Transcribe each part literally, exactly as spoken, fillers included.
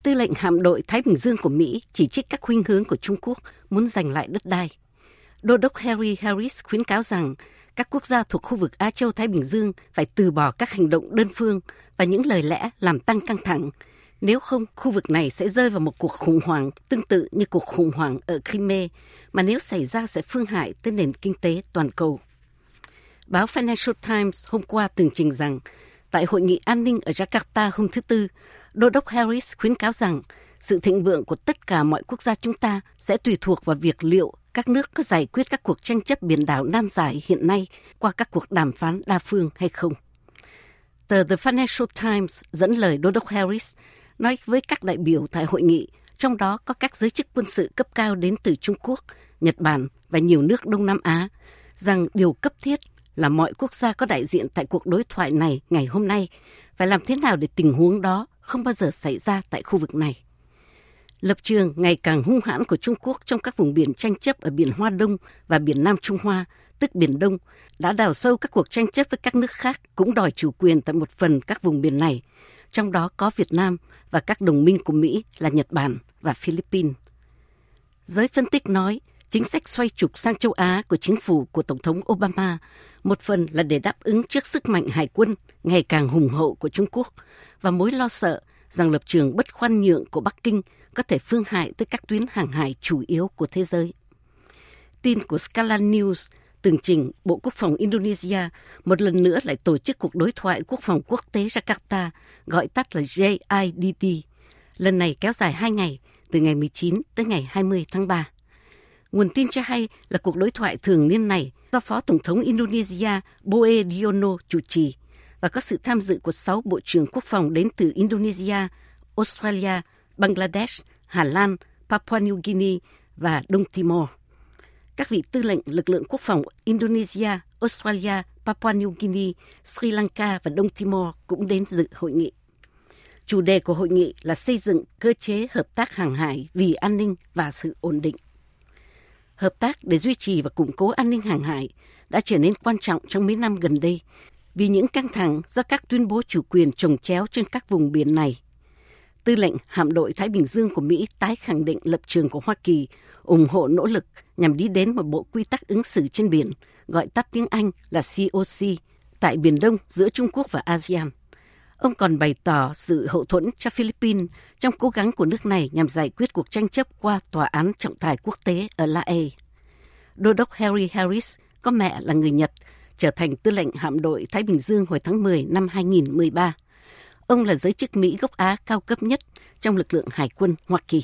Tư lệnh hạm đội Thái Bình Dương của Mỹ chỉ trích các khuynh hướng của Trung Quốc muốn giành lại đất đai. Đô đốc Harry Harris khuyến cáo rằng các quốc gia thuộc khu vực Á Châu Thái Bình Dương phải từ bỏ các hành động đơn phương và những lời lẽ làm tăng căng thẳng. Nếu không, khu vực này sẽ rơi vào một cuộc khủng hoảng tương tự như cuộc khủng hoảng ở Crimea, mà nếu xảy ra sẽ phương hại tới nền kinh tế toàn cầu. Báo Financial Times hôm qua tường trình rằng, tại hội nghị an ninh ở Jakarta hôm thứ Tư, Đô đốc Harris khuyến cáo rằng sự thịnh vượng của tất cả mọi quốc gia chúng ta sẽ tùy thuộc vào việc liệu các nước có giải quyết các cuộc tranh chấp biển đảo nan giải hiện nay qua các cuộc đàm phán đa phương hay không. Tờ The Financial Times dẫn lời Đô đốc Harris nói với các đại biểu tại hội nghị, trong đó có các giới chức quân sự cấp cao đến từ Trung Quốc, Nhật Bản và nhiều nước Đông Nam Á, rằng điều cấp thiết là mọi quốc gia có đại diện tại cuộc đối thoại này ngày hôm nay phải làm thế nào để tình huống đó không bao giờ xảy ra tại khu vực này. Lập trường ngày càng hung hãn của Trung Quốc trong các vùng biển tranh chấp ở biển Hoa Đông và biển Nam Trung Hoa, tức Biển Đông, đã đào sâu các cuộc tranh chấp với các nước khác cũng đòi chủ quyền tại một phần các vùng biển này, trong đó có Việt Nam và các đồng minh của Mỹ là Nhật Bản và Philippines. Giới phân tích nói, chính sách xoay trục sang châu Á của chính phủ của Tổng thống Obama một phần là để đáp ứng trước sức mạnh hải quân ngày càng hùng hậu của Trung Quốc và mối lo sợ rằng lập trường bất khoan nhượng của Bắc Kinh có thể phương hại tới các tuyến hàng hải chủ yếu của thế giới. Tin của Scala News tường trình Bộ Quốc phòng Indonesia một lần nữa lại tổ chức cuộc đối thoại quốc phòng quốc tế Jakarta, gọi tắt là J I D T. Lần này kéo dài hai ngày, từ ngày mười chín tới ngày hai mươi tháng ba. Nguồn tin cho hay là cuộc đối thoại thường niên này do Phó Tổng thống Indonesia Boe Diono chủ trì và có sự tham dự của sáu bộ trưởng quốc phòng đến từ Indonesia, Australia, Bangladesh, Hà Lan, Papua New Guinea và Đông Timor. Các vị tư lệnh lực lượng quốc phòng Indonesia, Australia, Papua New Guinea, Sri Lanka và Đông Timor cũng đến dự hội nghị. Chủ đề của hội nghị là xây dựng cơ chế hợp tác hàng hải vì an ninh và sự ổn định. Hợp tác để duy trì và củng cố an ninh hàng hải đã trở nên quan trọng trong mấy năm gần đây vì những căng thẳng do các tuyên bố chủ quyền chồng chéo trên các vùng biển này. Tư lệnh hạm đội Thái Bình Dương của Mỹ tái khẳng định lập trường của Hoa Kỳ, ủng hộ nỗ lực nhằm đi đến một bộ quy tắc ứng xử trên biển, gọi tắt tiếng Anh là C O C, tại Biển Đông giữa Trung Quốc và a sê an. Ông còn bày tỏ sự hậu thuẫn cho Philippines trong cố gắng của nước này nhằm giải quyết cuộc tranh chấp qua Tòa án trọng tài quốc tế ở La Haya. Đô đốc Harry Harris có mẹ là người Nhật, trở thành tư lệnh hạm đội Thái Bình Dương hồi tháng mười năm hai nghìn không trăm mười ba. Ông là giới chức Mỹ gốc Á cao cấp nhất trong lực lượng hải quân Hoa Kỳ.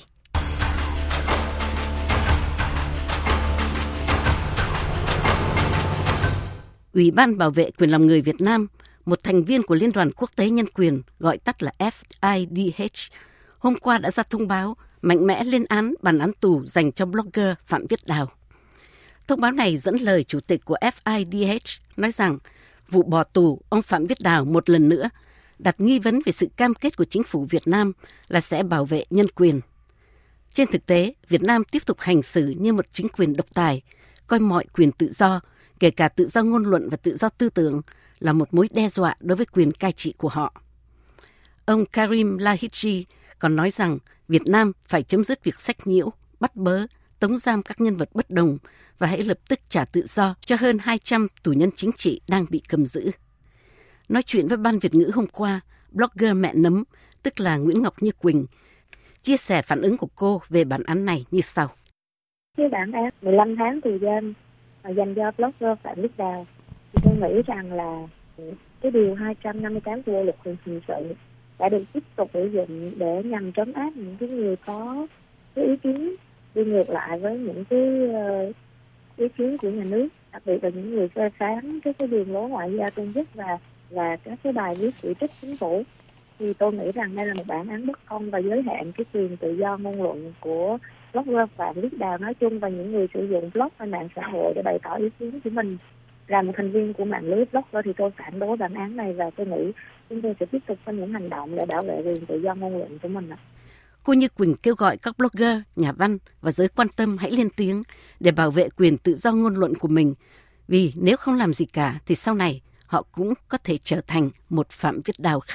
Ủy ban Bảo vệ quyền làm người Việt Nam, một thành viên của Liên đoàn Quốc tế Nhân quyền, gọi tắt là F I D H, hôm qua đã ra thông báo mạnh mẽ lên án bản án tù dành cho blogger Phạm Viết Đào. Thông báo này dẫn lời chủ tịch của F I D H nói rằng vụ bỏ tù ông Phạm Viết Đào một lần nữa đặt nghi vấn về sự cam kết của chính phủ Việt Nam là sẽ bảo vệ nhân quyền. Trên thực tế, Việt Nam tiếp tục hành xử như một chính quyền độc tài, coi mọi quyền tự do, kể cả tự do ngôn luận và tự do tư tưởng, là một mối đe dọa đối với quyền cai trị của họ. Ông Karim Lahiji còn nói rằng Việt Nam phải chấm dứt việc sách nhiễu, bắt bớ, tống giam các nhân vật bất đồng và hãy lập tức trả tự do cho hơn hai trăm tù nhân chính trị đang bị cầm giữ. Nói chuyện với Ban Việt ngữ hôm qua, blogger Mẹ Nấm, tức là Nguyễn Ngọc Như Quỳnh, chia sẻ phản ứng của cô về bản án này như sau. Cái bản án mười lăm tháng tù giam dành cho blogger Phạm Viết Đào, thì tôi nghĩ rằng là cái điều hai trăm năm mươi tám của Bộ luật hình sự đã được tiếp tục sử dụng để nhằm trấn áp những cái người có cái ý kiến đi ngược lại với những cái uh, ý kiến của nhà nước, đặc biệt là những người phê phán cái cái đường lối ngoại giao Trung Quốc và và các cái bài viết chỉ trích chính phủ. Thì tôi nghĩ rằng đây là một bản án bất công và giới hạn cái quyền tự do ngôn luận của blogger Phạm Viết Đào nói chung và những người sử dụng blog và mạng xã hội để bày tỏ ý kiến của mình. Là một thành viên của mạng lưới blogger thì tôi phản đối bản án này và tôi nghĩ chúng tôi sẽ tiếp tục có những hành động để bảo vệ quyền tự do ngôn luận của mình. Cô Như Quỳnh kêu gọi các blogger, nhà văn và giới quan tâm hãy lên tiếng để bảo vệ quyền tự do ngôn luận của mình, vì nếu không làm gì cả thì sau này họ cũng có thể trở thành một Phạm Viết Đào khác.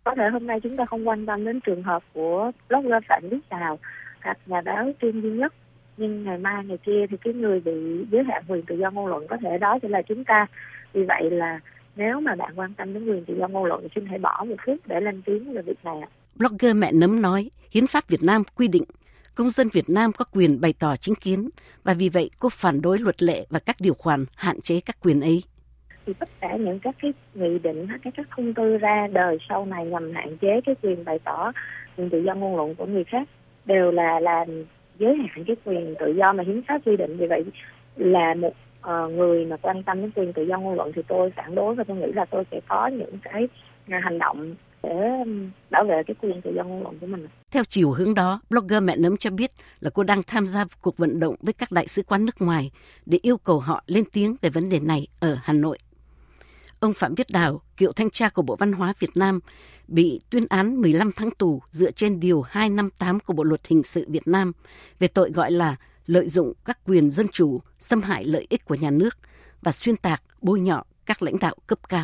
Có thể hôm nay chúng ta không quan tâm đến trường hợp của blogger Phạm Viết Đào hoặc nhà báo Trương Duy Nhất, nhưng ngày mai ngày kia thì cái người bị giới hạn quyền tự do ngôn luận có thể đó sẽ là chúng ta. Vì vậy là nếu mà bạn quan tâm đến quyền tự do ngôn luận thì xin hãy bỏ một phút để lên tiếng về việc này. Blogger Mẹ Nấm nói, Hiến pháp Việt Nam quy định công dân Việt Nam có quyền bày tỏ chính kiến và vì vậy cô phản đối luật lệ và các điều khoản hạn chế các quyền ấy. Thì tất cả những các cái nghị định, các các thông tư ra đời sau này nhằm hạn chế cái quyền bày tỏ, quyền tự do ngôn luận của người khác đều là là giới hạn cái quyền tự do mà hiến pháp quy định. Vì vậy là một uh, người mà quan tâm đến quyền tự do ngôn luận thì tôi phản đối và tôi nghĩ là tôi sẽ có những cái uh, hành động để bảo vệ cái quyền tự do ngôn luận của mình. Theo chiều hướng đó, blogger Mẹ Nấm cho biết là cô đang tham gia cuộc vận động với các đại sứ quán nước ngoài để yêu cầu họ lên tiếng về vấn đề này ở Hà Nội. Ông Phạm Viết Đào, cựu thanh tra của Bộ Văn hóa Việt Nam, bị tuyên án mười lăm tháng tù dựa trên Điều hai trăm năm mươi tám của Bộ Luật Hình sự Việt Nam về tội gọi là lợi dụng các quyền dân chủ, xâm hại lợi ích của nhà nước và xuyên tạc, bôi nhọ các lãnh đạo cấp cao.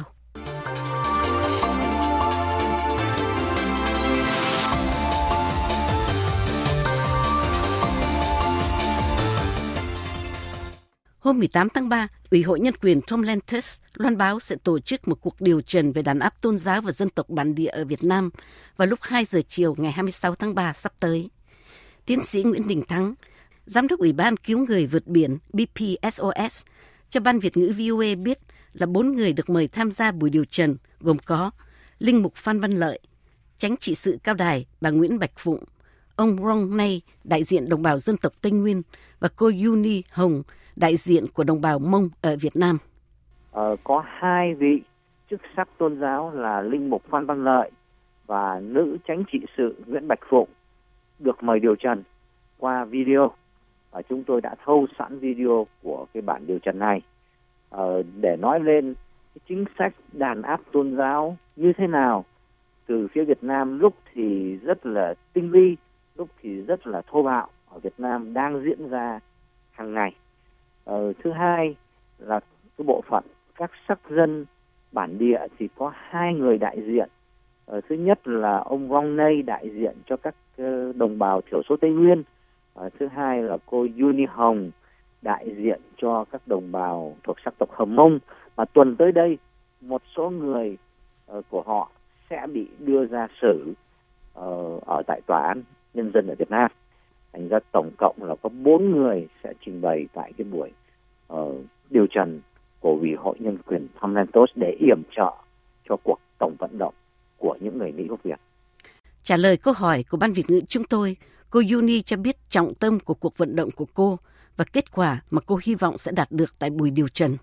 Hôm mười tám tháng ba, Ủy hội Nhân quyền Tom Lantos loan báo sẽ tổ chức một cuộc điều trần về đàn áp tôn giáo và dân tộc bản địa ở Việt Nam vào lúc hai giờ chiều ngày hai mươi sáu tháng ba sắp tới. Tiến sĩ Nguyễn Đình Thắng, Giám đốc Ủy ban Cứu người vượt biển B P S O S, cho Ban Việt ngữ V O A biết là bốn người được mời tham gia buổi điều trần gồm có Linh mục Phan Văn Lợi, Chánh trị sự Cao Đài bà Nguyễn Bạch Phụng, ông Rong Nay, đại diện đồng bào dân tộc Tây Nguyên và cô Yuni Hồng, đại diện của đồng bào Mông ở Việt Nam. Ờ, có hai vị chức sắc tôn giáo là Linh mục Phan Văn Lợi và nữ chánh trị sự Nguyễn Bạch Phụng được mời điều trần qua video. Và chúng tôi đã thâu sẵn video của cái bản điều trần này ờ, để nói lên cái chính sách đàn áp tôn giáo như thế nào từ phía Việt Nam, lúc thì rất là tinh vi, lúc thì rất là thô bạo ở Việt Nam đang diễn ra hàng ngày. Ờ, thứ hai là cái bộ phận các sắc dân bản địa thì có hai người đại diện. Ờ, thứ nhất là ông Rong Nay đại diện cho các uh, đồng bào thiểu số Tây Nguyên. Ờ, thứ hai là cô Yuni Hồng đại diện cho các đồng bào thuộc sắc tộc Hờ Mông. Mà tuần tới đây một số người uh, của họ sẽ bị đưa ra xử uh, ở tại Tòa án Nhân dân ở Việt Nam. Thành ra tổng cộng là có bốn người sẽ trình bày tại cái buổi uh, điều trần của Ủy hội Nhân quyền Tom Lantos để yểm trợ cho cuộc tổng vận động của những người Mỹ gốc Việt. Trả lời câu hỏi của Ban Việt ngữ chúng tôi, cô Yuni cho biết trọng tâm của cuộc vận động của cô và kết quả mà cô hy vọng sẽ đạt được tại buổi điều trần.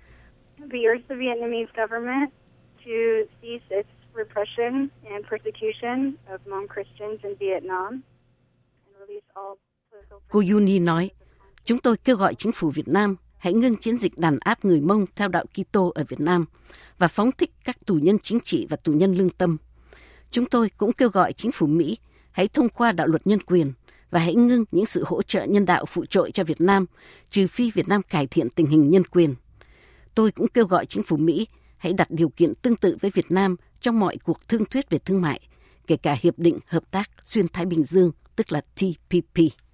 We urge the Vietnamese government to cease its repression and persecution of Hmong Christians in Vietnam and release all political prisoners. Cô Yuni nói, chúng tôi kêu gọi chính phủ Việt Nam hãy ngưng chiến dịch đàn áp người Mông theo đạo Kitô ở Việt Nam và phóng thích các tù nhân chính trị và tù nhân lương tâm. Chúng tôi cũng kêu gọi chính phủ Mỹ hãy thông qua đạo luật nhân quyền và hãy ngưng những sự hỗ trợ nhân đạo phụ trội cho Việt Nam, trừ phi Việt Nam cải thiện tình hình nhân quyền. Tôi cũng kêu gọi chính phủ Mỹ hãy đặt điều kiện tương tự với Việt Nam trong mọi cuộc thương thuyết về thương mại, kể cả Hiệp định Hợp tác Xuyên Thái Bình Dương, tức là T P P.